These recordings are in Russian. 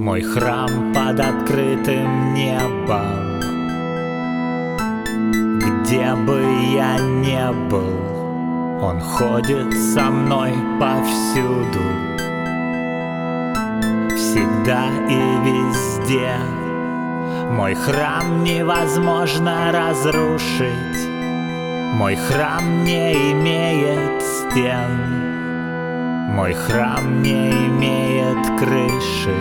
Мой храм под открытым небом. Где бы я не был, он ходит со мной повсюду, всегда и везде. Мой храм невозможно разрушить, мой храм не имеет стен, мой храм не имеет крыши,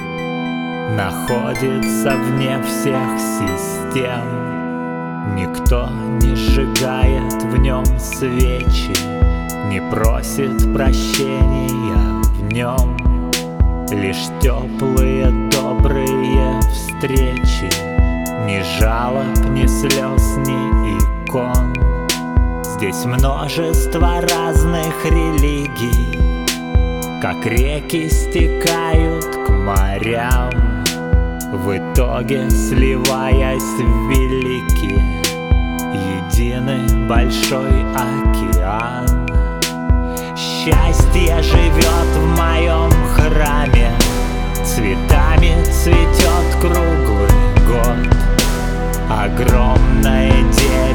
находится вне всех систем. Никто не сжигает в нем свечи, не просит прощения в нем. Лишь теплые добрые встречи, ни жалоб, ни слез, ни икон. Здесь множество разных религий, как реки стекают к морям, в итоге сливаясь в великий, единый большой океан. Счастье живет в моем храме, цветами цветет круглый год. Огромное дерево